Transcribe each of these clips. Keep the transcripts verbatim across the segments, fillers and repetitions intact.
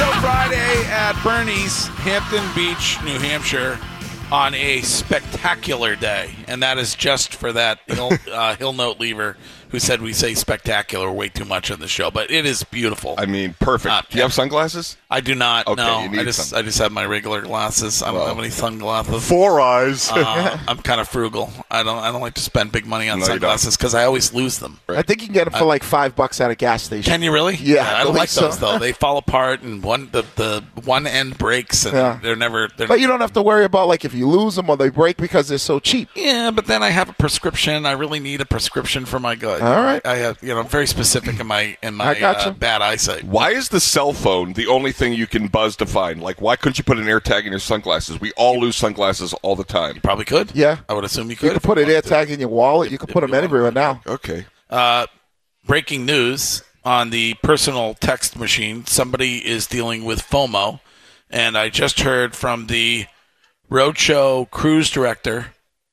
Show Friday at Bernie's, Hampton Beach, New Hampshire, on a spectacular day. And that is just for that Hill, uh, Hill Note Lever who said we say spectacular way too much on the show. But it is beautiful. I mean, perfect. Uh, do you have sunglasses? I do not, okay, no. You need I just some. I just have my regular glasses. I don't well, have any sunglasses. Four eyes. uh, I'm kind of frugal. I don't I don't like to spend big money on No, sunglasses because I always lose them. I think you can get them for like five bucks at a gas station. Can you really? Yeah, I I don't believe like those so. though. They fall apart and one the, the one end breaks and Yeah. they're never. They're But you don't have to worry about like if you lose them or they break because they're so cheap. Yeah, but then I have a prescription. I really need a prescription for my good. All right. I have, you know, I'm very specific in my in my I gotcha. uh, bad eyesight. Why is the cell phone the only thing you can buzz to find? Like, why couldn't you put an AirTag in your sunglasses? We all lose sunglasses all the time. Probably could. Yeah. I would assume you could. You can put an AirTag in your wallet. You can put them anywhere now. Okay. Uh, breaking news on the personal text machine. Somebody is dealing with FOMO, and I just heard from the Roadshow cruise director,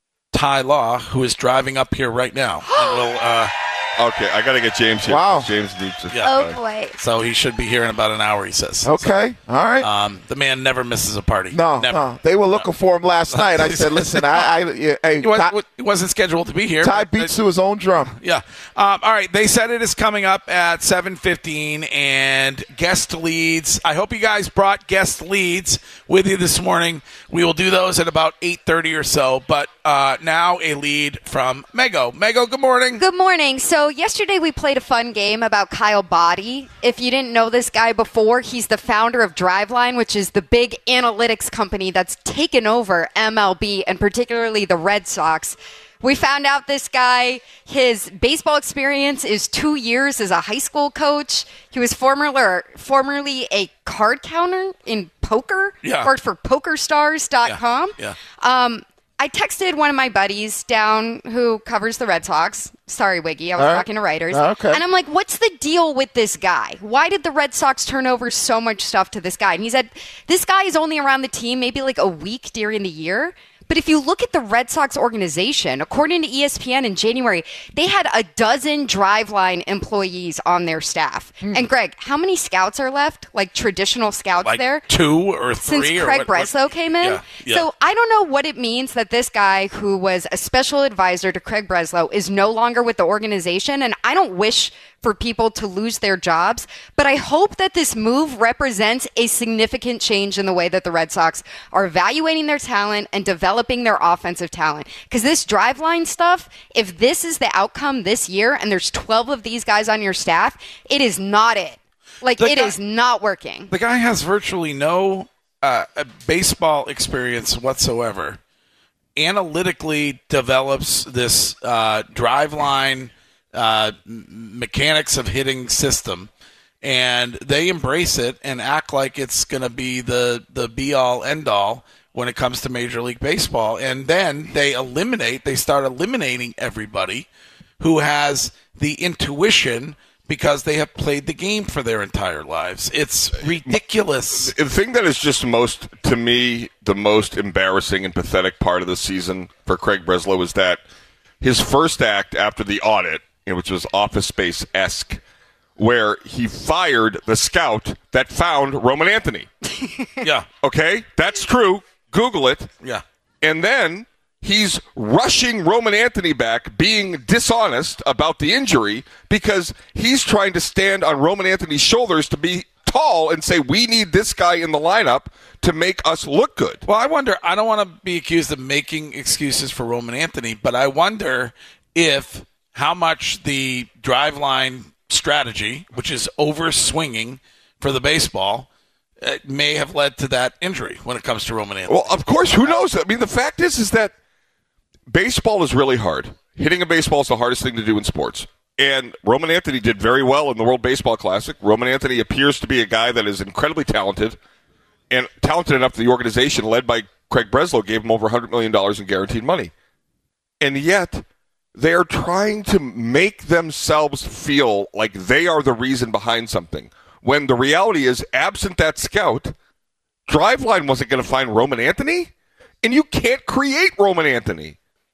Ty Law, who is driving up here right now. and will, uh, Okay, I got to get James here. Wow. James needs to. Yeah. Oh, boy. so he should be here in about an hour, he says. Okay. All right. Um, the man never misses a party. no, never. no. They were looking for him last night. I said, listen, I, I yeah, hey, He, was, Ty, he wasn't scheduled to be here. Ty but- beats to his own drum. Yeah. Um, all right. They said it is coming up at seven fifteen and guest leads. I hope you guys brought guest leads with you this morning. We will do those at about eight thirty or so. But uh, now a lead from Mego. Mego, good morning. Good morning. So yesterday we played a fun game about Kyle Boddy. If you didn't know this guy before, he's the founder of Driveline, which is the big analytics company that's taken over M L B and particularly the Red Sox. We found out this guy, his baseball experience is two years as a high school coach. He was formerly, formerly a card counter in poker. Yeah. Worked for poker stars dot com. Yeah. Um, I texted one of my buddies down who covers the Red Sox. Sorry, Wiggy. I was All right. talking to writers. Okay. And I'm like, what's the deal with this guy? Why did the Red Sox turn over so much stuff to this guy? And he said, this guy is only around the team maybe like a week during the year. But if you look at the Red Sox organization, according to E S P N in January, they had a dozen Driveline employees on their staff. Hmm. And Greg, how many scouts are left? Like traditional scouts Like there? two or three? Since or Craig what- what- Breslow came in. Yeah, yeah. So I don't know what it means that this guy who was a special advisor to Craig Breslow is no longer with the organization. And I don't wish for people to lose their jobs, but I hope that this move represents a significant change in the way that the Red Sox are evaluating their talent and developing their offensive talent. Because this Driveline stuff, if this is the outcome this year and there's twelve of these guys on your staff, it is not it. Like, The it guy- is not working. The guy has virtually no uh, baseball experience whatsoever. Analytically develops this uh, drive line uh, m- mechanics of hitting system, and they embrace it and act like it's going to be the, the be-all, end-all when it comes to Major League Baseball. And then they eliminate, they start eliminating everybody who has the intuition because they have played the game for their entire lives. It's ridiculous. The thing that is just most, to me, the most embarrassing and pathetic part of the season for Craig Breslow is that his first act after the audit, you know, which was Office Space-esque, where he fired the scout that found Roman Anthony. Yeah, Okay? That's true. Google it. yeah. And then he's rushing Roman Anthony back, being dishonest about the injury because he's trying to stand on Roman Anthony's shoulders to be tall and say, we need this guy in the lineup to make us look good. Well, I wonder, I don't want to be accused of making excuses for Roman Anthony, but I wonder if how much the drive line strategy, which is over swinging for the baseball, uh, may have led to that injury when it comes to Roman Anthony. Well, of course, who knows? I mean, the fact is, is that baseball is really hard. Hitting a baseball is the hardest thing to do in sports. And Roman Anthony did very well in the World Baseball Classic. Roman Anthony appears to be a guy that is incredibly talented and talented enough that the organization led by Craig Breslow gave him over one hundred million dollars in guaranteed money. And yet they are trying to make themselves feel like they are the reason behind something, when the reality is, absent that scout, Driveline wasn't going to find Roman Anthony, and you can't create Roman Anthony.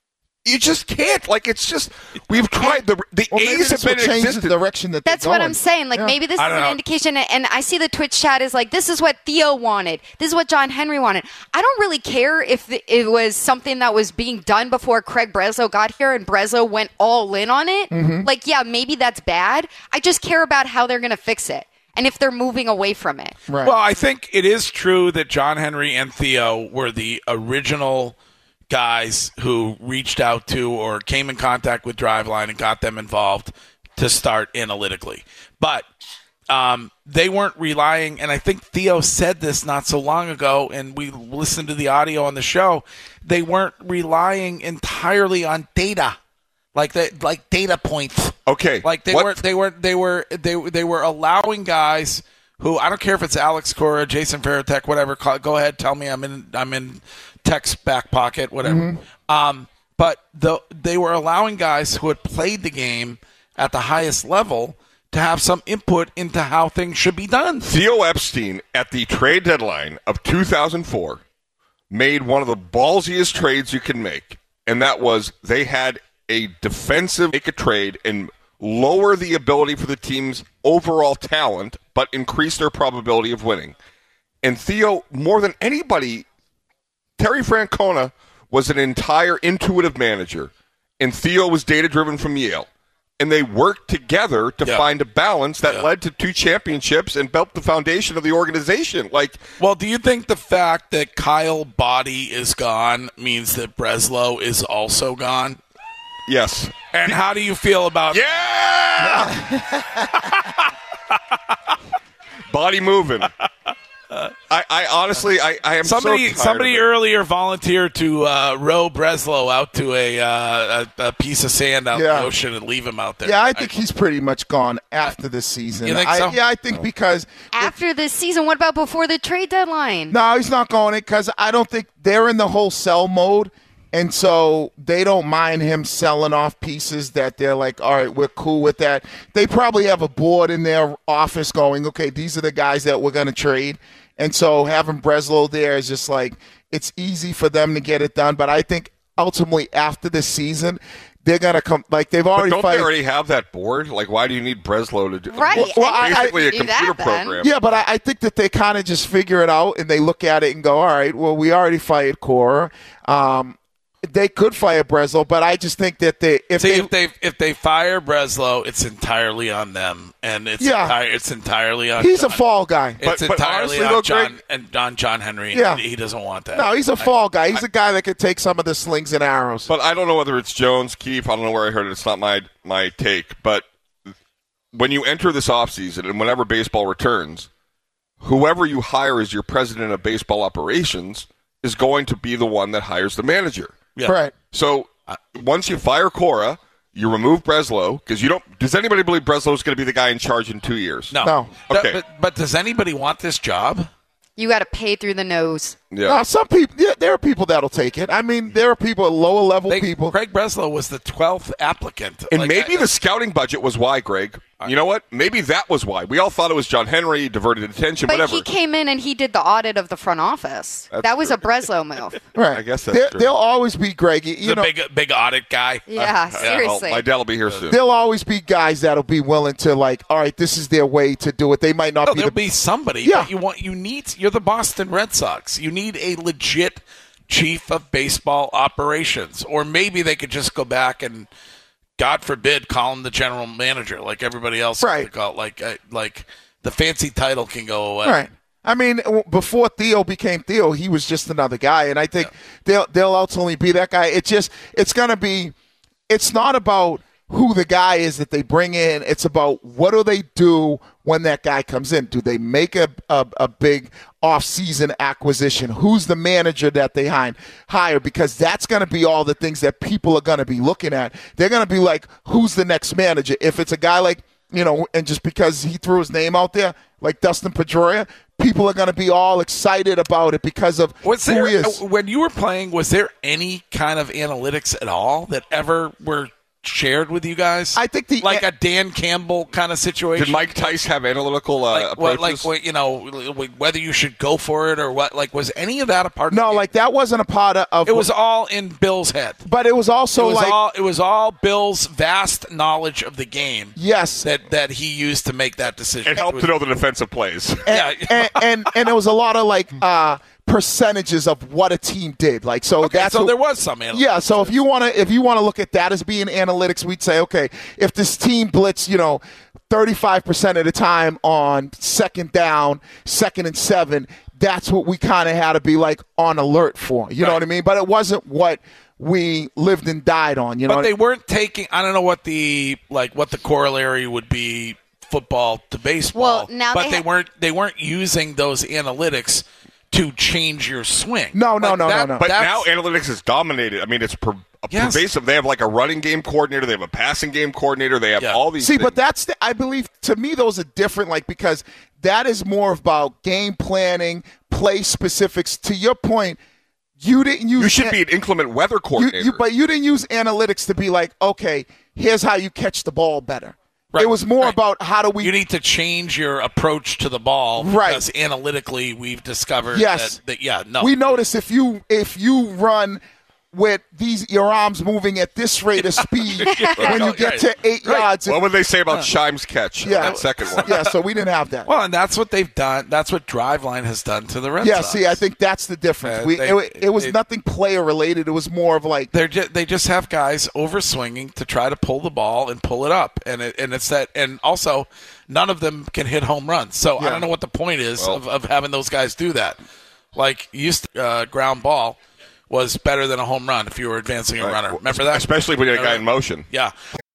You just can't. Like, it's just, we've tried. The the Well, maybe A's have this will been change existed. the direction that That's they're what going. I'm saying. Like, Yeah. maybe this is I an don't know. indication. And I see the Twitch chat is like, this is what Theo wanted. This is what John Henry wanted. I don't really care if it was something that was being done before Craig Breslow got here and Breslow went all in on it. Mm-hmm. Like, yeah, maybe that's bad. I just care about how they're going to fix it and if they're moving away from it. Right. Well, I think it is true that John Henry and Theo were the original guys who reached out to or came in contact with Driveline and got them involved to start analytically. But um, they weren't relying, and I think Theo said this not so long ago, and we listened to the audio on the show, they weren't relying entirely on data, like the, like data points. Okay. Like they what- were, they were, they were, they they were allowing guys who, I don't care if it's Alex Cora, Jason Veritek, whatever. Call, go ahead, tell me I'm in, I'm in Tech's back pocket, whatever. Mm-hmm. Um, but the they were allowing guys who had played the game at the highest level to have some input into how things should be done. Theo Epstein, at the trade deadline of two thousand four, made one of the ballsiest trades you can make, and that was they had a defensive make a trade and lower the ability for the team's overall talent, but increase their probability of winning. And Theo, more than anybody, Terry Francona was an entire intuitive manager, and Theo was data-driven from Yale. And they worked together to Yeah. find a balance that Yeah. led to two championships and built the foundation of the organization. Like, Well, do you think the fact that Kyle Body is gone means that Breslow is also gone? yes. And how do you feel about Yeah! Body moving. I, I honestly, I, I am Somebody, so tired somebody of it. earlier volunteered to uh, row Breslow out to a, uh, a a piece of sand out in Yeah. the ocean and leave him out there. Yeah, I think he's pretty much gone after this season. You think I, so? Yeah, I think because After this season, what about before the trade deadline? no, he's not going it because I don't think they're in the whole sell mode, and so they don't mind him selling off pieces that they're like, all right, we're cool with that. They probably have a board in their office going, okay, these are the guys that we're going to trade, and so having Breslow there is just like it's easy for them to get it done. But I think ultimately after the season, they're gonna come like they've But already don't fired. they already have that board? Like, why do you need Breslow to do Right. Well, Well, I- basically I- a do computer that then. program. Yeah, but I, I think that they kind of just figure it out and they look at it and go, all right, well, we already fired Cora. Um, they could fire Breslow, but I just think that they if See, they, if they if they fire Breslow, it's entirely on them, and it's Yeah. entire, it's entirely on. he's John. a fall guy. It's But- but entirely honestly, on though, John Greg- and on John Henry. Yeah. He doesn't want that. No, he's a fall guy. He's a guy that could take some of the slings and arrows. But I don't know whether it's Jones, Keefe. I don't know where I heard it. It's not my my take. But when you enter this offseason and whenever baseball returns, whoever you hire as your president of baseball operations is going to be the one that hires the manager. Yeah. Right. So uh, once you fire Cora, you remove Breslow because you don't. Does anybody believe Breslow is going to be the guy in charge in two years? No. No. Th- Okay. But, but does anybody want this job? You got to pay through the nose. Yeah. Uh, some people, yeah, there are people that'll take it. I mean, there are people, lower level They, people. Craig Breslow was the twelfth applicant. And Like, maybe I- the scouting budget was why, Greg. You know what? Maybe that was why. We all thought it was John Henry, diverted attention, But whatever. he came in and he did the audit of the front office. That's that was true. a Breslow move. Right. I guess that's there, true. There'll always be Greg. You the know, big big audit guy. Yeah, Well, seriously. my dad will be here soon. there'll always be guys that'll be willing to like, all right, this is their way to do it. They might not No, be there'll the be somebody. Yeah. But you want you need you're the Boston Red Sox. You need a legit chief of baseball operations, or maybe they could just go back and, God forbid, call him the general manager like everybody else. Right. Call, like uh, like the fancy title can go away. Right. I mean, w- before Theo became Theo, he was just another guy, and I think they'll they'll ultimately be that guy. It just it's gonna be. It's not about who the guy is that they bring in. It's about what do they do when that guy comes in. Do they make a a, a big off-season acquisition? Who's the manager that they hired? Hire because that's going to be all the things that people are going to be looking at. They're going to be like, who's the next manager? If it's a guy like, you know, and just because he threw his name out there, like Dustin Pedroia, people are going to be all excited about it because of Was who there he is. when you were playing? Was there any kind of analytics at all that ever were shared with you guys? I think the like a Dan Campbell kind of situation. Did Mike Tice have analytical uh, like, what, approaches? like what, you know, whether you should go for it or what? Like, was any of that a part? No, of like that wasn't a part of. It was all in Bill's head. But it was also it was like all it was all Bill's vast knowledge of the game. Yes, that that he used to make that decision. It helped it was, to know the defensive plays. And, yeah, and, and and it was a lot of like uh, percentages of what a team did. Like so okay, that's so what, there was some analytics. Yeah, so if you want to if you want to look at that as being analytics, we'd say okay, if this team blitz, you know, thirty-five percent of the time on second down, second and seven, that's what we kind of had to be like on alert for. You right. know what I mean? But it wasn't what we lived and died on. You know, but they weren't taking. I don't know what the like what the corollary would be. Football to baseball, well, now but they, they ha- weren't they weren't using those analytics to change your swing. No, no, like no, that, no, no. But now analytics is dominated. I mean, it's per, yes. pervasive. They have like a running game coordinator. They have a passing game coordinator. They have yeah. all these See, things. but that's, the, I believe, to me, those are different, like, because that is more about game planning, play specifics. To your point, you didn't use... You should an- be an inclement weather coordinator. You, you, but you didn't use analytics to be like, okay, here's how you catch the ball better. Right. It was more right. about how do we... You need to change your approach to the ball right. because analytically we've discovered yes. that, that, yeah, no. We notice if you if you run with these your arms moving at this rate of speed right. when you get right. to eight right. yards. What would they say about Shime's catch? Yeah. That second one. Yeah, so we didn't have that. Well, and that's what they've done. That's what Driveline has done to the Red yeah, Sox. see, I think that's the difference. Uh, we, they, it, it was they, nothing player related. It was more of like they're just, they just have guys over swinging to try to pull the ball and pull it up, and it, and it's that, and also none of them can hit home runs. So Yeah. I don't know what the point is Well, of, of having those guys do that. Like used to, uh, ground ball was better than a home run if you were advancing a Right. runner. Remember that? Especially when you had a guy in motion. Yeah.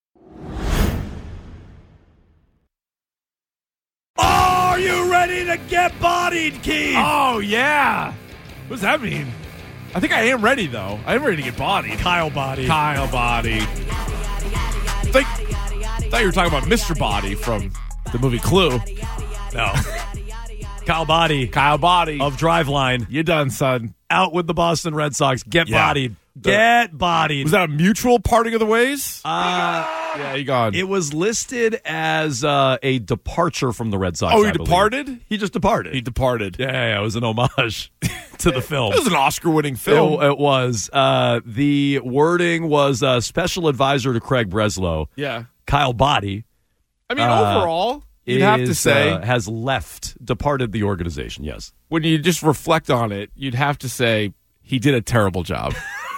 Are you ready to get bodied, Keith? Oh, yeah. What does that mean? I think I am ready, though. I am ready to get bodied. Kyle Body. Kyle Body. Think, thought you were talking about Mister Body from the movie Clue. No. Kyle Body. Kyle Body. Of Driveline. You done, son. Out with the Boston Red Sox. Get Yeah. bodied. Get bodied. Was that a mutual parting of the ways? Uh, yeah, you gone. it was listed as uh, a departure from the Red Sox. Oh, he I believe. departed? He just departed. He departed. yeah, yeah, yeah, it was an homage to the film. It was an Oscar-winning film. It, it was. Uh, the wording was uh, special advisor to Craig Breslow. yeah. Kyle Body I mean, Uh, overall, you'd have to is, say, uh, has left, departed the organization, yes. when you just reflect on it, you'd have to say he did a terrible job.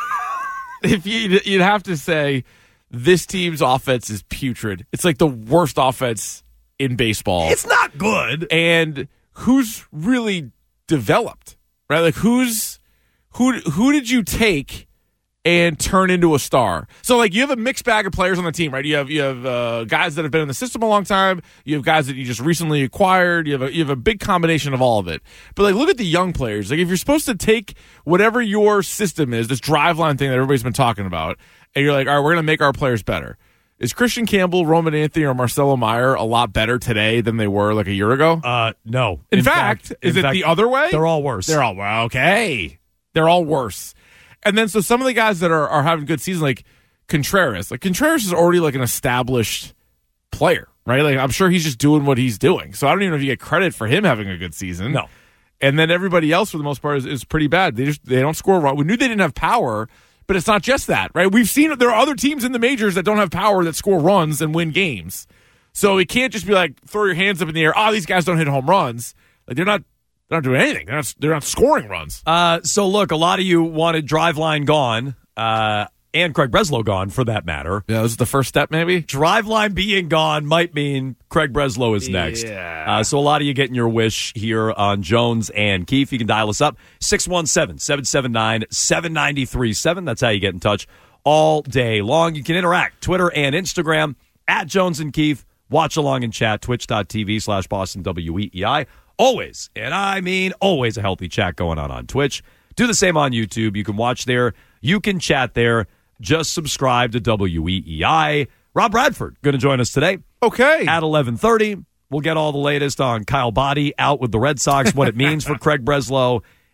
If you, you'd have to say this team's offense is putrid. It's like the worst offense in baseball. It's not good. And who's really developed, right? Like who's who? Who did you take and turn into a star? So like you have a mixed bag of players on the team, right? You have you have uh, guys that have been in the system a long time. You have guys that you just recently acquired. You have a you have a big combination of all of it. But like look at the young players. Like if you're supposed to take whatever your system is, this Driveline thing that everybody's been talking about, and you're like, all right, we're gonna make our players better. Is Christian Campbell, Roman Anthony, or Marcelo Meyer a lot better today than they were like a year ago? Uh, no. In, fact, is in it fact, the other way? They're all worse. They're all okay. They're all worse. And then so some of the guys that are, are having good seasons, like Contreras, like Contreras is already like an established player, right? Like I'm sure he's just doing what he's doing. So I don't even know if you get credit for him having a good season. No. And then everybody else for the most part is, is pretty bad. They just they don't score run. We knew they didn't have power, but it's not just that, right? We've seen there are other teams in the majors that don't have power that score runs and win games. So it can't just be like throw your hands up in the air. Oh, these guys don't hit home runs. Like they're not they're not doing anything. They're not they're not scoring runs. Uh, so look, a lot of you wanted Driveline gone, uh, and Craig Breslow gone for that matter. Yeah, this is the first step, maybe. Driveline being gone might mean Craig Breslow is next. Yeah. Uh, so a lot of you getting your wish here on Jones and Keefe. You can dial us up, six one seven, seven seven nine, seven nine three seven. That's how you get in touch all day long. You can interact, Twitter and Instagram, at Jones and Keefe. Watch along and chat, twitch.tv slash Boston W E E I. Always, and I mean always, a healthy chat going on on Twitch. Do the same on YouTube. You can watch there. You can chat there. Just subscribe to W E E I. Rob Bradford going to join us today. Okay. At eleven thirty. We'll get all the latest on Kyle Body out with the Red Sox, what it means for Craig Breslow,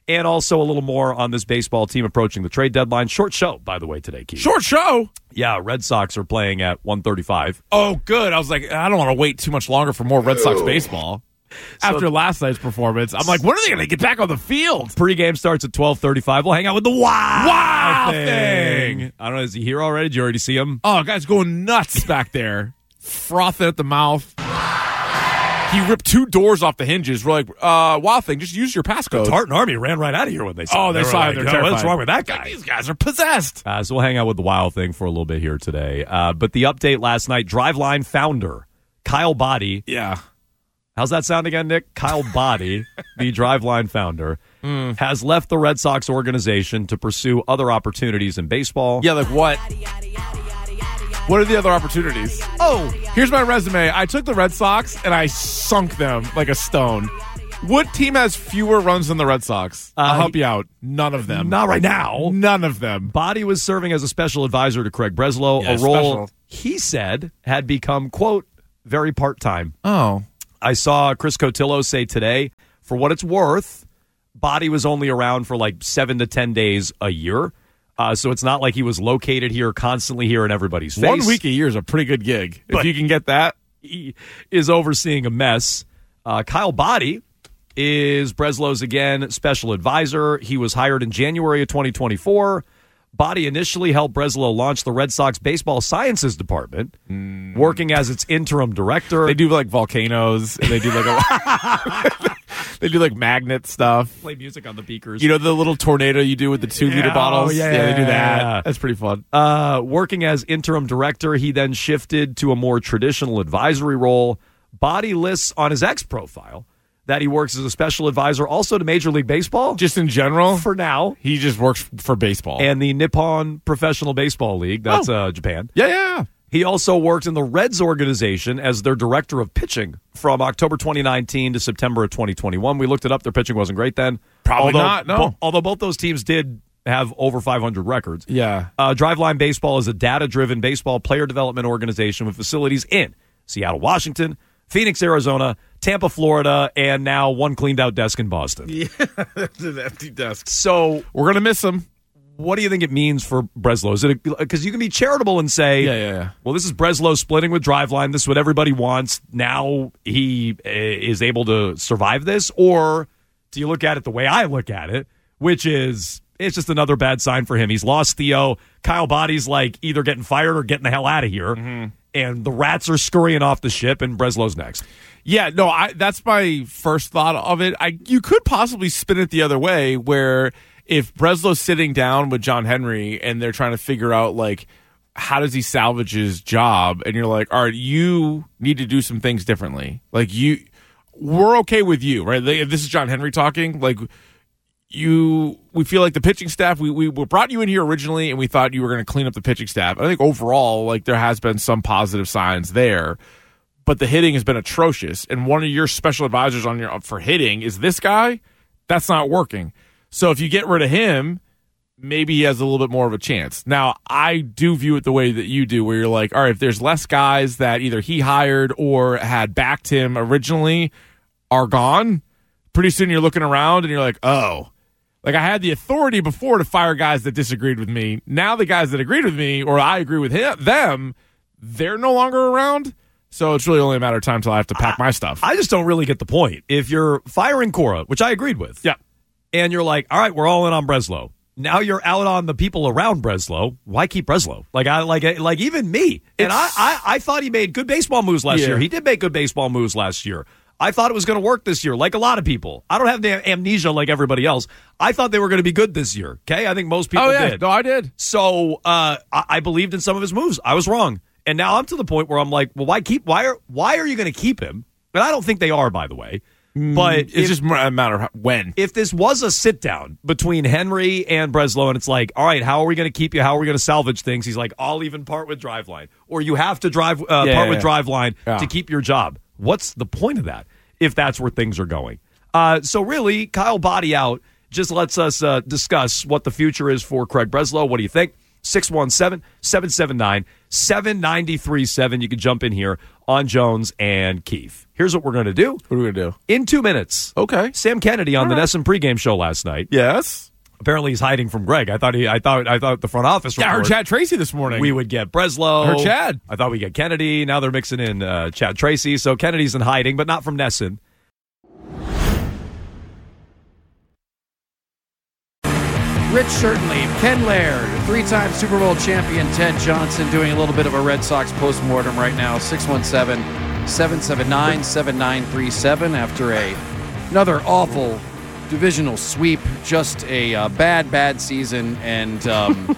And also a little more on this baseball team approaching the trade deadline. Short show, by the way, today, Keith. Short show? Yeah, Red Sox are playing at one thirty-five. Oh, good. I was like, I don't want to wait too much longer for more Red Sox baseball. After so, last night's performance, I'm like, when are they going to get back on the field? Pregame starts at twelve thirty-five. We'll hang out with the Wow, wow thing. thing. I don't know, is he here already? Did you already see him? Oh, guy's going nuts back there. Frothing at the mouth. He ripped two doors off the hinges. We're like, uh, Wow Thing, just use your passcode. The Tartan Army ran right out of here when they saw Oh, him. they, they saw him. Like, oh, what's wrong with that guy? Like, these guys are possessed. Uh, so we'll hang out with the Wow Thing for a little bit here today. Uh, but the update last night, Driveline founder Kyle Boddy. Yeah. How's that sound again, Nick? Kyle Boddy, the Driveline founder, mm. has left the Red Sox organization to pursue other opportunities in baseball. Yeah, like what? What are the other opportunities? Oh, here's my resume. I took the Red Sox and I sunk them like a stone. What team has fewer runs than the Red Sox? I'll uh, help you out. None of them. Not right now. None of them. Boddy was serving as a special advisor to Craig Breslow, yeah, a role special. he said had become, quote, very part-time. Oh. I saw Chris Cotillo say today, for what it's worth, Boddy was only around for like seven to ten days a year. Uh, so it's not like he was located here, constantly here in everybody's face. One week a year is a pretty good gig. But if you can get that. He is overseeing a mess. Uh, Kyle Boddy is Breslow's, again, special advisor. He was hired in January of twenty twenty-four. Boddy initially helped Breslow launch the Red Sox baseball sciences department, mm. working as its interim director. They do like volcanoes. And they do like a... They do like magnet stuff. Play music on the beakers. You know the little tornado you do with the two yeah, liter bottles? Oh, yeah, yeah, they do that. Yeah. That's pretty fun. Uh, working as interim director, he then shifted to a more traditional advisory role. Boddy lists on his X profile that he works as a special advisor also to Major League Baseball. Just in general? For now. He just works for baseball. And the Nippon Professional Baseball League. That's oh. uh, Japan. Yeah, yeah. He also worked in the Reds organization as their director of pitching from October twenty nineteen to September of twenty twenty-one. We looked it up. Their pitching wasn't great then. Probably although, not, no. Bo- although both those teams did have over five hundred records. Yeah. Uh, Driveline Baseball is a data-driven baseball player development organization with facilities in Seattle, Washington, Phoenix, Arizona, Tampa, Florida, and now one cleaned-out desk in Boston. Yeah, that's an empty desk. So we're going to miss him. What do you think it means for Breslow? Is it because you can be charitable and say, yeah, yeah, yeah. well, this is Breslow splitting with Driveline. This is what everybody wants. Now he uh, is able to survive this. Or do you look at it the way I look at it, which is it's just another bad sign for him. He's lost Theo. Kyle Boddy's like either getting fired or getting the hell out of here. Mm-hmm. And the rats are scurrying off the ship, and Breslow's next. Yeah, no, I, that's my first thought of it. I you could possibly spin it the other way where if Breslow's sitting down with John Henry and they're trying to figure out, like, how does he salvage his job? And you're like, all right, you need to do some things differently. Like, you, we're okay with you, right? Like, if this is John Henry talking, like, you, we feel like the pitching staff, we, we brought you in here originally and we thought you were going to clean up the pitching staff. I think overall, like, there has been some positive signs there, but the hitting has been atrocious. And one of your special advisors on your for hitting is this guy. That's not working. So if you get rid of him, maybe he has a little bit more of a chance. Now, I do view it the way that you do, where you're like, all right, if there's less guys that either he hired or had backed him originally are gone, pretty soon you're looking around and you're like, oh, like I had the authority before to fire guys that disagreed with me. Now the guys that agreed with me or I agree with him, them, they're no longer around. So it's really only a matter of time until I have to pack my stuff. I just don't really get the point. If you're firing Cora, which I agreed with. Yeah. And you're like, all right, we're all in on Breslow. Now you're out on the people around Breslow. Why keep Breslow? Like I like like even me. And I, I I thought he made good baseball moves last yeah. year. He did make good baseball moves last year. I thought it was going to work this year, like a lot of people. I don't have the amnesia like everybody else. I thought they were going to be good this year. Okay, I think most people oh, yeah. did. No, I did. So uh, I, I believed in some of his moves. I was wrong, and now I'm to the point where I'm like, well, why keep? Why are why are you going to keep him? And I don't think they are, by the way. But it's if, just a matter of when. If this was a sit down between Henry and Breslow, and it's like, all right, how are we going to keep you? How are we going to salvage things? He's like, I'll even part with Driveline, or you have to drive uh, yeah, part yeah, with yeah. Driveline yeah. to keep your job. What's the point of that if that's where things are going? Uh, so really, Kyle Boddy out just lets us uh, discuss what the future is for Craig Breslow. What do you think? six one seven, seven seven nine, seven nine three seven. You can jump in here on Jones and Keith. Here's what we're going to do. What are we going to do? In two minutes. Okay. Sam Kennedy on All the right. Nesson pregame show last night. Yes. Apparently he's hiding from Greg. I thought he. I thought. I thought the front office. Yeah, I heard report, Chad Tracy this morning. we would get Breslow. I heard Chad. I thought we get Kennedy. Now they're mixing in uh, Chad Tracy. So Kennedy's in hiding, but not from Nesson. Rich Shirtleaf, Ken Laird, three-time Super Bowl champion Ted Johnson doing a little bit of a Red Sox postmortem right now. six one seven, seven seven nine, seven nine three seven after a another awful divisional sweep. Just a uh, bad, bad season. And, um,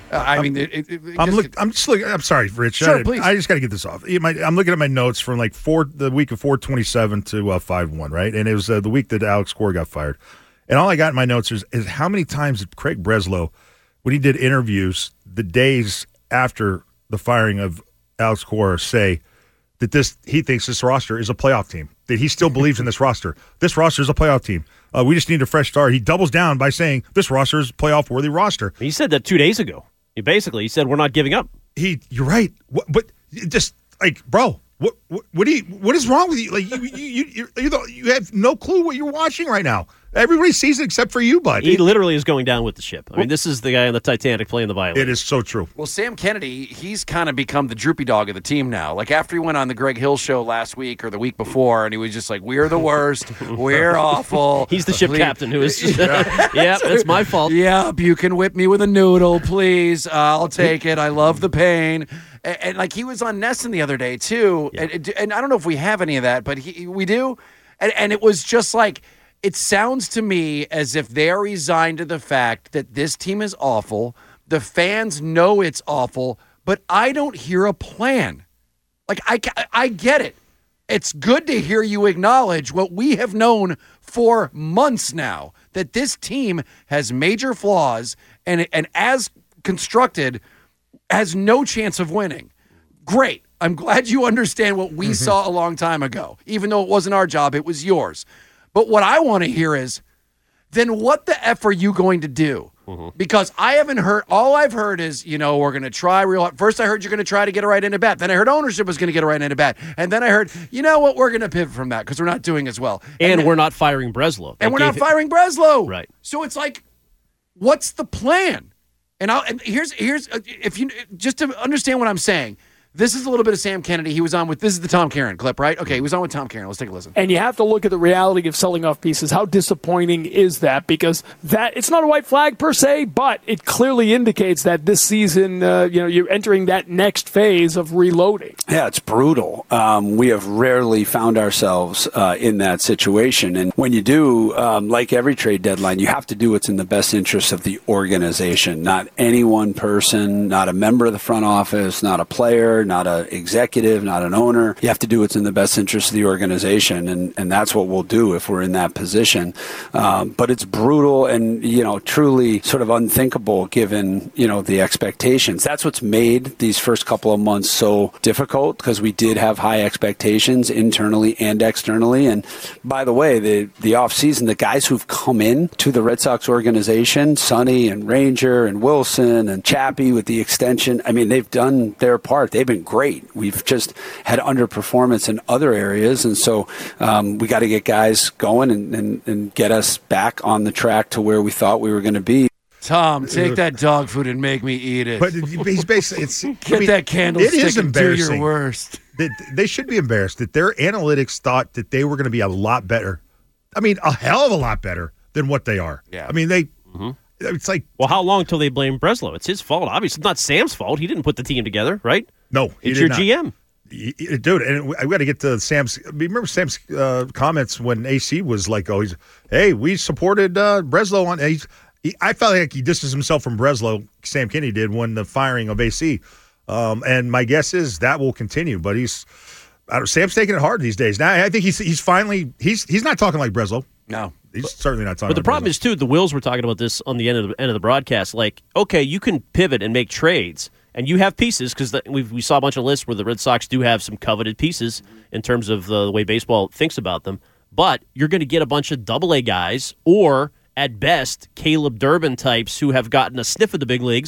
I mean, it, it, it I'm just- look. I'm just looking. I'm sorry, Rich. Sure, I, please. I just got to get this off. My- I'm looking at my notes from like four the week of four twenty seven to uh, five one, right? And it was uh, the week that Alex Cora got fired. And all I got in my notes is, is how many times did Craig Breslow, when he did interviews the days after the firing of Alex Cora, say that this he thinks this roster is a playoff team, that he still believes in this roster. This roster is a playoff team. Uh, we just need a fresh start. He doubles down by saying this roster is a playoff-worthy roster. He said that two days ago. He basically he said we're not giving up. He, you're right, what, but just like, bro, what, what, what do you, what is wrong with you? Like, you, you, you, you, you, you have no clue what you're watching right now. Everybody sees it except for you, bud. He literally is going down with the ship. I mean, this is the guy on the Titanic playing the violin. It is so true. Well, Sam Kennedy, he's kind of become the droopy dog of the team now. Like after he went on the Greg Hill show last week or the week before, and he was just like, "We're the worst. We're awful." He's the ship Please- captain who is just, yeah, that's my fault. Yep, you can whip me with a noodle, please. Uh, I'll take it. I love the pain. And, and like he was on Nesson the other day too, Yeah. and, and I don't know if we have any of that, but he, we do. And, and it was just like, it sounds to me as if they're resigned to the fact that this team is awful. The fans know it's awful, but I don't hear a plan. Like, I, ca- I get it. It's good to hear you acknowledge what we have known for months now, that this team has major flaws and, and as constructed, has no chance of winning. Great. I'm glad you understand what we saw a long time ago. Even though it wasn't our job, it was yours. But what I want to hear is, then what the F are you going to do? Because I haven't heard, all I've heard is, you know, we're going to try real hard. First I heard you're going to try to get a right into bat. Then I heard ownership was going to get a right into bat. And then I heard, you know what, we're going to pivot from that because we're not doing as well. And then- we're not firing Breslow. That and we're not gave- firing Breslow. Right. So it's like, what's the plan? And I'll and here's here's uh, if you just to understand what I'm saying. This is a little bit of Sam Kennedy. He was on with this is the Tom Caron clip, right? Okay, he was on with Tom Caron. Let's take a listen. And you have to look at the reality of selling off pieces. How disappointing is that? Because that it's not a white flag per se, but it clearly indicates that this season, uh, you know, you're entering that next phase of reloading. Yeah, it's brutal. Um, we have rarely found ourselves uh, in that situation. And when you do, um, like every trade deadline, you have to do what's in the best interest of the organization, not any one person, not a member of the front office, not a player, not an executive, not an owner. You have to do what's in the best interest of the organization, and, and that's what we'll do if we're in that position. Um, but it's brutal and, you know, truly sort of unthinkable given, you know, the expectations. That's what's made these first couple of months so difficult, because we did have high expectations internally and externally. And by the way, the, the offseason, the guys who've come in to the Red Sox organization, Sonny and Ranger and Wilson and Chappie with the extension, I mean, they've done their part. They've been great. We've just had underperformance in other areas. And so um, we got to get guys going and, and, and get us back on the track to where we thought we were going to be. Tom, take that dog food and make me eat it. But he's basically it's Get I mean, that candlestick It is and do your embarrassing. worst. They, they should be embarrassed that their analytics thought that they were going to be a lot better. I mean, a hell of a lot better than what they are. Yeah. I mean, they. It's like Well, how long till they blame Breslow? It's his fault. Obviously, it's not Sam's fault. He didn't put the team together, right? no, he It's did your not. G M. Y- y- Dude, and I got to get to Sam's. Remember Sam's uh, comments when A C was like, "Oh, he's hey, we supported uh, Breslow on." He's, he, I felt like he distanced himself from Breslow. Sam Kennedy did when the firing of A C, um, and my guess is that will continue. But he's I don't, Sam's taking it hard these days. Now I think he's he's finally he's he's not talking like Breslow. No. He's certainly not talking. But the like problem Breslow. is too. The Wills were talking about this on the end of the end of the broadcast. Like, okay, you can pivot and make trades, and you have pieces because we we saw a bunch of lists where the Red Sox do have some coveted pieces in terms of the, the way baseball thinks about them. But you're going to get a bunch of Double A guys, or at best, Caleb Durbin types who have gotten a sniff of the big leagues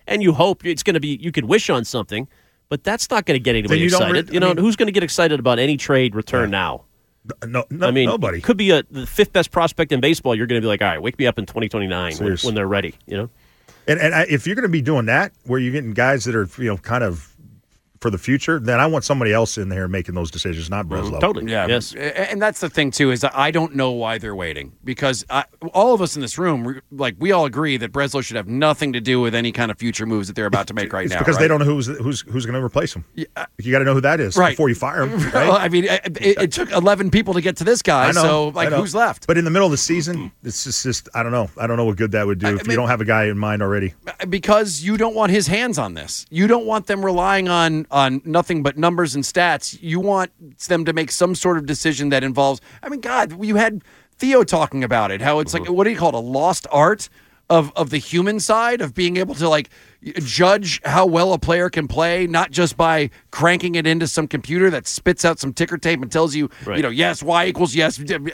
and you hope it's going to be. You could wish on something, but that's not going to get anybody you don't excited. re- you know, I mean- who's going to get excited about any trade return Yeah. now? No, no I mean, nobody. could be a the fifth best prospect in baseball. You're going to be like, all right, wake me up in twenty twenty-nine when, Serious. when they're ready. You know. And, and I, if you're going to be doing that, where you're getting guys that are, you know, kind of for the future, then I want somebody else in there making those decisions, not Breslow. Totally. Yeah. Yes. A- And that's the thing, too, is that I don't know why they're waiting. Because I, all of us in this room, we- like, we all agree that Breslow should have nothing to do with any kind of future moves that they're about to make right It's now. because right? they don't know who's who's who's going to replace him. you got to know who that is Right. before you fire him. Right? Well, I mean, it, it, it took eleven people to get to this guy, I know, so, I like, know. who's left? But in the middle of the season, it's just, just I don't know. I don't know what good that would do if mean- you don't have a guy in mind already. Because you don't want his hands on this. You don't want them relying on on nothing but numbers and stats. You want them to make some sort of decision that involves. I mean, God, you had Theo talking about it. How it's like, what do you call it? A lost art of of the human side of being able to like judge how well a player can play, not just by cranking it into some computer that spits out some ticker tape and tells you, Right. you know, yes, Y equals yes,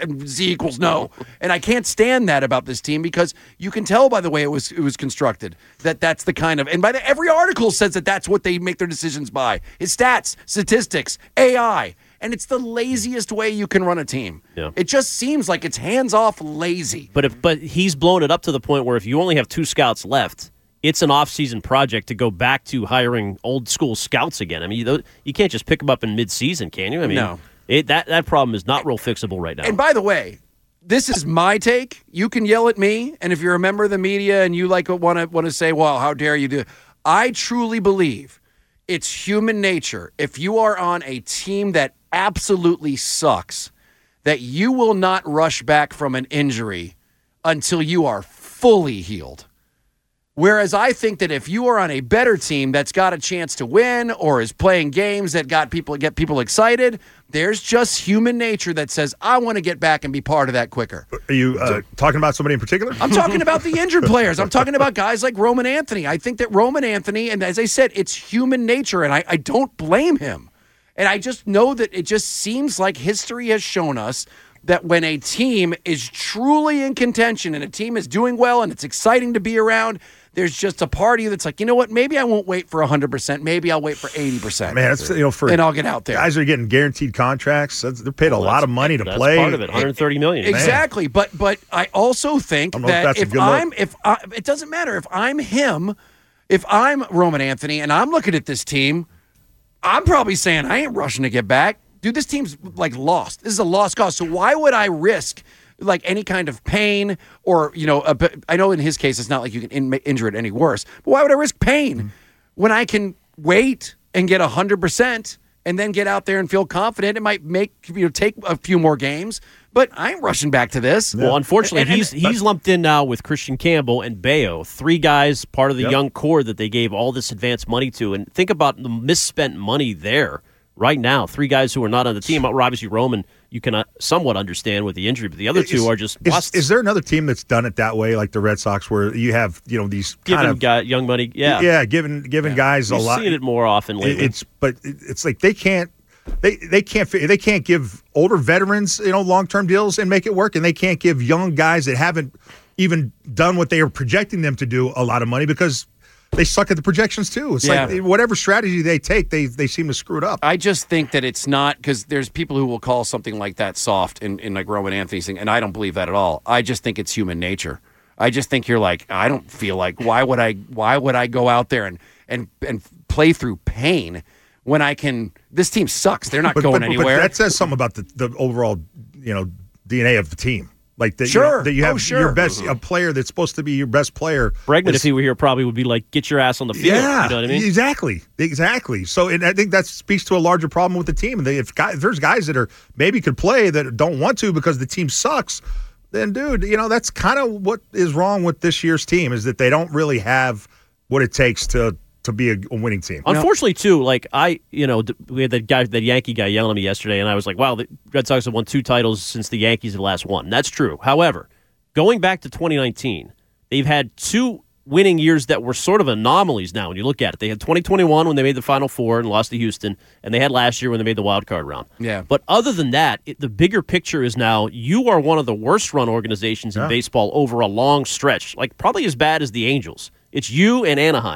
Z equals no. And I can't stand that about this team because you can tell by the way it was it was constructed that that's the kind of, and by the every article says that that's what they make their decisions by. It's stats, statistics, A I. And it's the laziest way you can run a team. Yeah. It just seems like it's hands-off lazy. But if but he's blown it up to the point where if you only have two scouts left, it's an off-season project to go back to hiring old school scouts again. I mean, you, you can't just pick them up in mid-season, can you? I mean, No. it, that that problem is not real fixable right now. And by the way, this is my take. You can yell at me, and if you're a member of the media and you like want to want to say, "Well, how dare you do it?" I truly believe it's human nature. If you are on a team that absolutely sucks, that you will not rush back from an injury until you are fully healed. Whereas I think that if you are on a better team that's got a chance to win or is playing games that got people get people excited, there's just human nature that says, I want to get back and be part of that quicker. Are you uh, talking about somebody in particular? I'm talking about the injured players. I'm talking about guys like Roman Anthony. I think that Roman Anthony, and as I said, it's human nature, and I, I don't blame him. And I just know that it just seems like history has shown us that when a team is truly in contention and a team is doing well and it's exciting to be around, there's just a party that's like, you know what, maybe I won't wait for one hundred percent. Maybe I'll wait for eighty percent. Man, that's, you know, for and I'll get out there. guys are getting guaranteed contracts. That's, they're paid a Well, lot that's- of money to that's play. part of it, one hundred thirty million dollars. Exactly, but but I also think I don't know if that that's a if good look. I'm if I, it doesn't matter if I'm him, if I'm Roman Anthony and I'm looking at this team, I'm probably saying I ain't rushing to get back. Dude, this team's like lost. This is a lost cause. So why would I risk like any kind of pain or, you know, a, I know in his case it's not like you can in, injure it any worse, but why would I risk pain when I can wait and get one hundred percent and then get out there and feel confident? It might make, you know, take a few more games, but I ain't rushing back to this. Well, unfortunately, And- and- he's he's lumped in now with Christian Campbell and Bayo, three guys part of the Yep. young core that they gave all this advanced money to. And think about the misspent money there right now. Three guys who are not on the team. Obviously, Roman, you can uh, somewhat understand with the injury, but the other two Is- are just is, busts. is there another team that's done it that way, like the Red Sox, where you have, you know, these giving kind of guy, young money? Yeah, yeah, giving giving guys a We've lot. seen it more often It- lately. It's but it- it's like they can't they they can't fi- they can't give older veterans, you know, long term deals and make it work, and they can't give young guys that haven't even done what they are projecting them to do a lot of money because they suck at the projections too. It's Yeah. like whatever strategy they take, they they seem to screw it up. I just think that it's not, because there's people who will call something like that soft in, in like Roman Anthony's thing, and I don't believe that at all. I just think it's human nature. I just think you're like, I don't feel like, why would I why would I go out there and and and play through pain when I can, this team sucks. They're not But, going but, anywhere. but that says something about the, the overall, you know, D N A of the team. Like that, you Sure. know, that you Oh, have sure. your best a player that's supposed to be your best player. Bregman, is- if he were here, probably would be like, get your ass on the field. Yeah, You know what I mean? exactly, exactly. So, and I think that speaks to a larger problem with the team. And they, if, guys, if there's guys that are maybe could play that don't want to because the team sucks, then dude, you know that's kind of what is wrong with this year's team is that they don't really have what it takes to to be a, a winning team. Unfortunately, too, like I, you know, d- we had that guy, that Yankee guy yelling at me yesterday, and I was like, wow, the Red Sox have won two titles since the Yankees had last won. That's true. However, going back to twenty nineteen, they've had two winning years that were sort of anomalies now when you look at it. They had twenty twenty-one when they made the Final Four and lost to Houston, and they had last year when they made the wild card round. Yeah. But other than that, it, the bigger picture is now you are one of the worst run organizations in Yeah. baseball over a long stretch, like probably as bad as the Angels. It's you and Anaheim.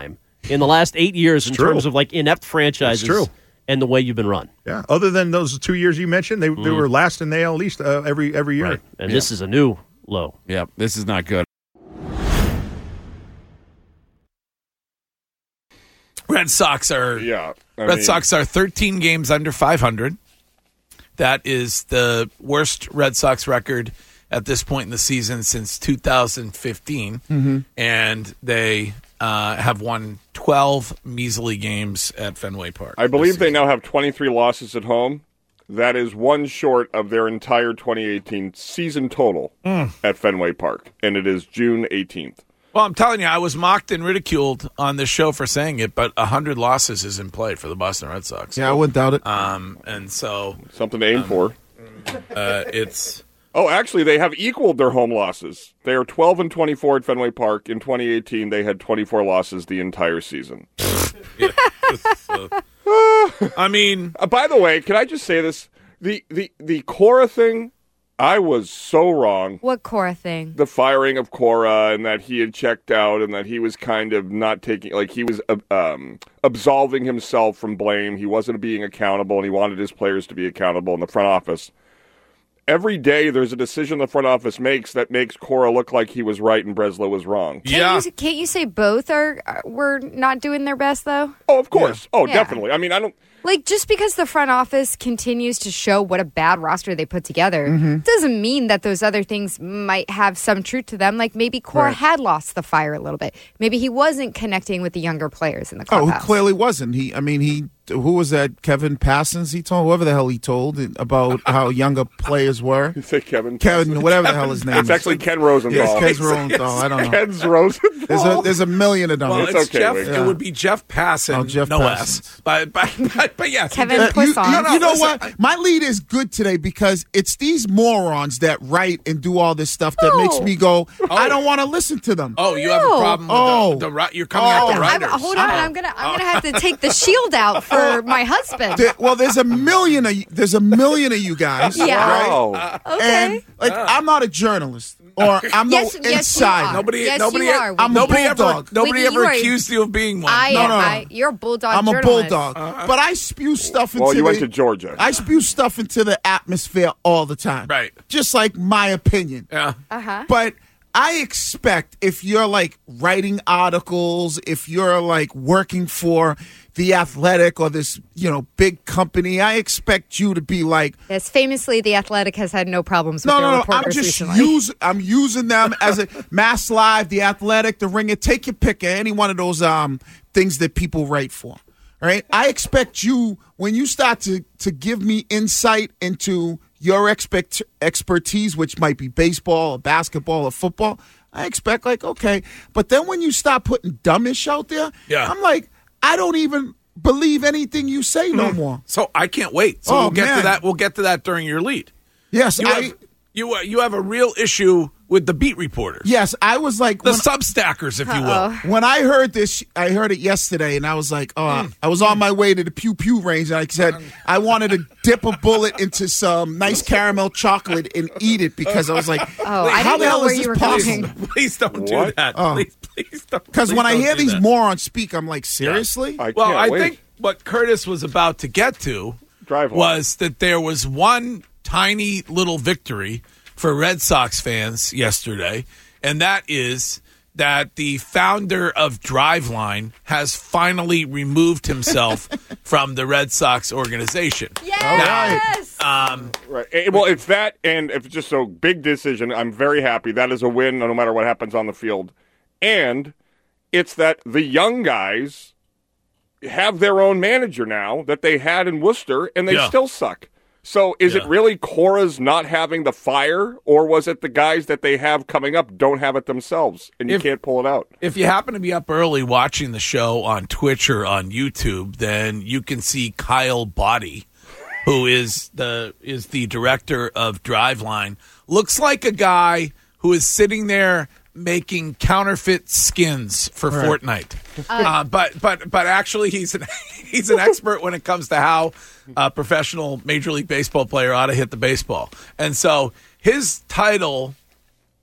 in the last eight years in true. terms of like inept franchises It's true. and the way you've been run. Yeah. Other than those two years you mentioned, they, they were last in the A L East uh, every every year. Right. And Yeah. this is a new low. Yeah, this is not good. Red Sox are Yeah. I Red mean, Sox are thirteen games under five hundred. That is the worst Red Sox record at this point in the season since two thousand fifteen. Mm-hmm. And they uh, have won twelve measly games at Fenway Park. I believe they now have twenty-three losses at home. That is one short of their entire twenty eighteen season total at Fenway Park, and it is June eighteenth. Well, I'm telling you, I was mocked and ridiculed on this show for saying it, but one hundred losses is in play for the Boston Red Sox. Yeah, I wouldn't doubt it. Um, and so Something to aim for. uh, it's... Oh, actually, they have equaled their home losses. They are twelve and twenty-four at Fenway Park. In twenty eighteen, they had twenty-four losses the entire season. I mean... Uh, by the way, can I just say this? The, the, the Cora thing, I was so wrong. What Cora thing? The firing of Cora and that he had checked out and that he was kind of not taking, like he was uh, um, absolving himself from blame. He wasn't being accountable and he wanted his players to be accountable in the front office. Every day there's a decision the front office makes that makes Cora look like he was right and Breslow was wrong. Can't Yeah. You, can't you say both are, are were not doing their best though? Oh, of course. Oh, Yeah. definitely. I mean, I don't. Like, just because the front office continues to show what a bad roster they put together Mm-hmm. doesn't mean that those other things might have some truth to them. Like, maybe Cora Right. had lost the fire a little bit. Maybe he wasn't connecting with the younger players in the Oh, clubhouse. who clearly wasn't. He, I mean, he. Who was that? Kevin Passons. He told whoever the hell he told about how younger players were. You say Kevin? Kevin, whatever the hell his name It's is. actually Ken Rosenthal. Yes, Ken Rosenthal. I don't know. Ken's Rosenthal. There's a there's a million of them. Well, It's it's, okay, Jeff. Wade. It would be Jeff Passan, Oh, Jeff no Passan. S. But, but, but, but yes. he Kevin did- Uh, you, Poisson. you- No, you know listen, what? My lead is good today because it's these morons that write and do all this stuff that makes No. me go, I don't want to listen to them. Oh, you have a No. problem with Oh. the, the ri- You're coming Oh. at the I'm- writers. I'm, hold on, I'm gonna I'm gonna have to take the shield out for my husband. There- well, there's a million of you, there's a million of you guys. Yeah. Right? Wow. Okay. And like I'm not a journalist or I'm Yes- no yes, you insider. are. Nobody, Yes, nobody, you e- are. I'm a nobody ever, bulldog. nobody Wiggy, ever you are- accused you of being one. I No, am. no, no. I, you're a bulldog. I'm a journalist. bulldog, but I spew stuff into Well, you the, went to Georgia. I spew stuff into the atmosphere all the time. Right. Just like my opinion. Yeah. Uh-huh. But I expect if you're like writing articles, if you're like working for the Athletic or this, you know, big company, I expect you to be like, Yes, famously, the Athletic has had no problems with no, their no, no. I'm reporters just recently. use, I'm using them as a Mass Live, the Athletic, the Ringer. Take your pick of any one of those um things that people write for. Right? I expect you when you start to to give me insight into your expect expertise, which might be baseball or basketball or football. I expect like okay, but then when you start putting dumbish out there, Yeah. I'm like, I don't even believe anything you say no more. So I can't wait. So Oh, we'll get to man. that. We'll get to that during your lead. Yes, You I. have, you, uh, you have a real issue with the beat reporters. Yes, I was like The when- substackers, if you will. When I heard this, I heard it yesterday, and I was like, oh, Mm. I was on my way to the Pew Pew range, and I said I wanted to dip a bullet into some nice caramel chocolate and eat it because I was like, Oh, I how didn't the know hell where is you this were possible? going. Please don't do What? that. Oh. Please, please don't. Because please when I don't hear do these that. morons speak, I'm like, seriously? I Well, can't I wait. think what Curtis was about to get to Drive home. was that there was one tiny little victory for Red Sox fans yesterday, and that is that the founder of Driveline has finally removed himself from the Red Sox organization. Yes. Um, Right. Eh, Well, it's that, and if it's just a big decision, I'm very happy. That is a win, no matter what happens on the field. And it's that the young guys have their own manager now that they had in Worcester, and they Yeah. still suck. So is it Yeah. really Cora's not having the fire, or was it the guys that they have coming up don't have it themselves, and you If- can't pull it out? If you happen to be up early watching the show on Twitch or on YouTube, then you can see Kyle Body, who is the is the director of Driveline. Looks like a guy who is sitting there making counterfeit skins for Fortnite. Uh, but but but actually, he's an he's an expert when it comes to how a professional Major League Baseball player ought to hit the baseball. And so his title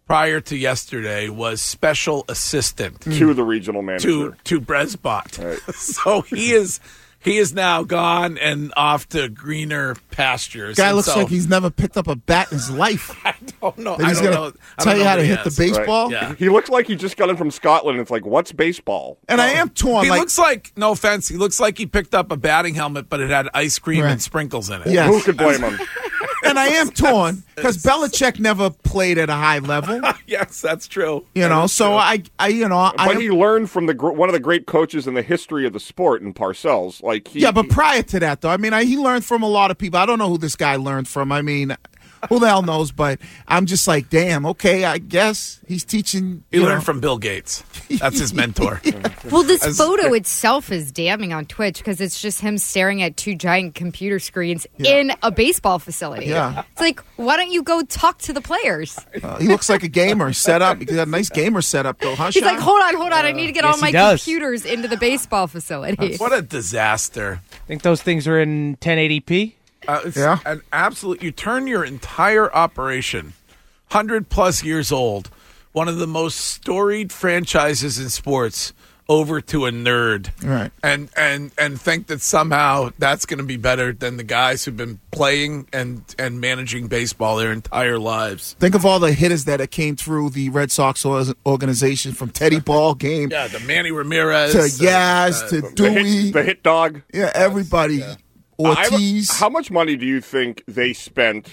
prior to yesterday was special assistant to the regional manager to to Bresbot. Right. So he is he is now gone and off to greener pastures. Guy And looks so, like he's never picked up a bat in his life. I don't know. He's I don't gonna know. I tell don't you know how to what he hit has. the baseball. Right. Yeah. He looks like he just got in from Scotland. It's like, what's baseball? And I am torn. He like, looks like, no offense, he looks like he picked up a batting helmet, but it had ice cream Right. and sprinkles in it. Yes. Who could blame him? and I am torn because Belichick never played at a high level. Yes, that's true. You know, so I, I, you know, I. But he learned from the gr- one of the great coaches in the history of the sport in Parcells. Like he, yeah, but prior to that, though, I mean, I, he learned from a lot of people. I don't know who this guy learned from. I mean, who the hell knows? But I'm just like, damn. Okay, I guess he's teaching. He you learned know. from Bill Gates. That's his mentor. Well, this As- photo itself is damning on Twitch because it's just him staring at two giant computer screens in a baseball facility. Yeah. It's like, why don't you go talk to the players? Uh, he looks like a gamer set up. He got a nice gamer set up, though, huh? He's Sean? like, hold on, hold on. I need to get all yes, my he does. computers into the baseball facility. What a disaster. Think those things are in ten eighty p? Uh, it's Yeah. an absolute. You turn your entire operation, hundred plus years old, one of the most storied franchises in sports, over to a nerd, Right. and and and think that somehow that's going to be better than the guys who've been playing and and managing baseball their entire lives. Think of all the hitters that came through the Red Sox or- organization, from Teddy Ball game Yeah, the Manny Ramirez, to uh, Yaz uh, to the Dewey. hit, the hit dog. Yeah, everybody. Ortiz. I- how much money do you think they spent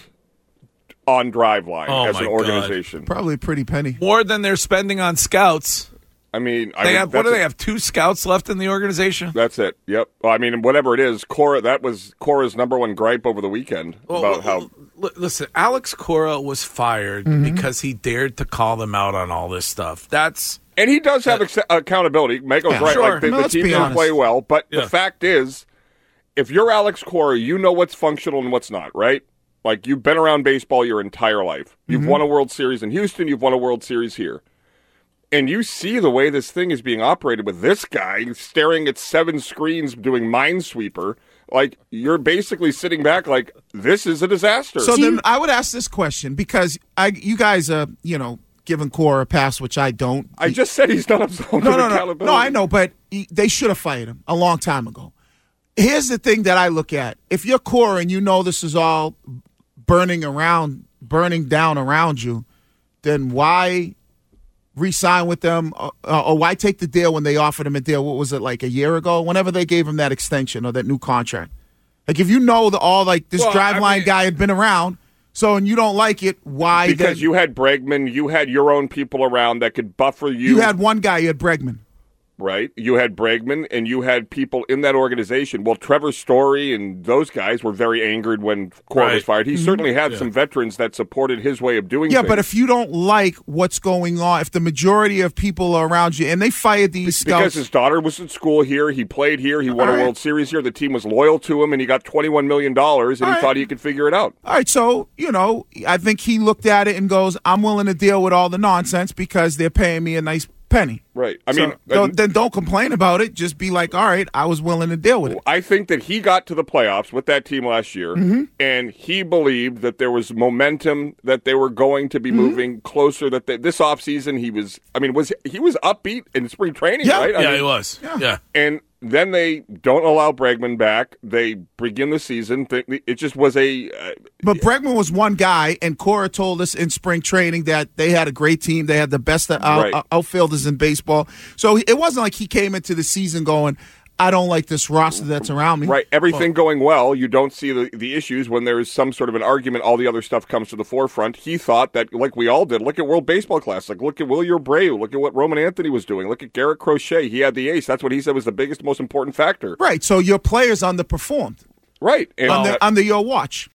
on Driveline Oh as my an God. organization? Probably a pretty penny. more than they're spending on scouts. I mean, I They mean, have what do that's they it. have? Two scouts left in the organization. That's it. Yep. Well, I mean, whatever it is, Cora. That was Cora's number one gripe over the weekend about how. L- listen, Alex Cora was fired because he dared to call them out on all this stuff. That's And he does have ex- accountability. Michael's Yeah, right. sure. Like the, No, the let's team be didn't honest. play well, but Yeah. the fact is, if you're Alex Cora, you know what's functional and what's not, right? Like you've been around baseball your entire life. You've won a World Series in Houston. You've won a World Series here. And you see the way this thing is being operated with this guy staring at seven screens doing Minesweeper. Like, you're basically sitting back like, this is a disaster. So then I would ask this question because I, you guys are, you know, giving Cora a pass, which I don't. I just said he's not absolved no, of no, no, accountability. no. I know, but he, they should have fired him a long time ago. Here's the thing that I look at: if you're Cora and you know this is all burning around, burning down around you, then why re-sign with them, or, or why take the deal when they offered him a deal? What was it, like a year ago? Whenever they gave him that extension or that new contract. Like, if you know that all like this Well, I driveline mean- guy had been around, so and you don't like it, why? Because then, you had Bregman, you had your own people around that could buffer you. you had one guy, you had Bregman. right? You had Bregman, and you had people in that organization. Well, Trevor Story and those guys were very angered when Cora was Right. fired. He certainly had some veterans that supported his way of doing Yeah, things. but if you don't like what's going on, if the majority of people are around you, and they fired these because scouts, his daughter was at school here, he played here, he won All a right. World Series here, the team was loyal to him, and he got twenty-one million dollars, and All he right. thought he could figure it out. all right, so, you know, I think he looked at it and goes, I'm willing to deal with all the nonsense because they're paying me a nice penny. Right. I So mean, don't, then don't complain about it. Just be like, all right, I was willing to deal with it. I think that he got to the playoffs with that team last year, Mm-hmm. and he believed that there was momentum, that they were going to be Mm-hmm. moving closer. That they, this offseason he was, I mean, was he was upbeat in spring training, Yeah. right? I yeah, mean, he was. Yeah. Yeah. And then they don't allow Bregman back. They begin the season. Th- It just was a. Uh, But Bregman was one guy, and Cora told us in spring training that they had a great team. They had the best out- Right. out- outfielders in baseball. So it wasn't like he came into the season going, I don't like this roster that's around me. Right, everything going well. You don't see the, the issues when there is some sort of an argument. All the other stuff comes to the forefront. He thought that, like we all did. Look at World Baseball Classic. Look at Willie Abreu. Look at what Roman Anthony was doing. Look at Garrett Crochet. He had the ace. That's what he said was the biggest, most important factor. Right. So your players underperformed Right, and under, uh, under your watch.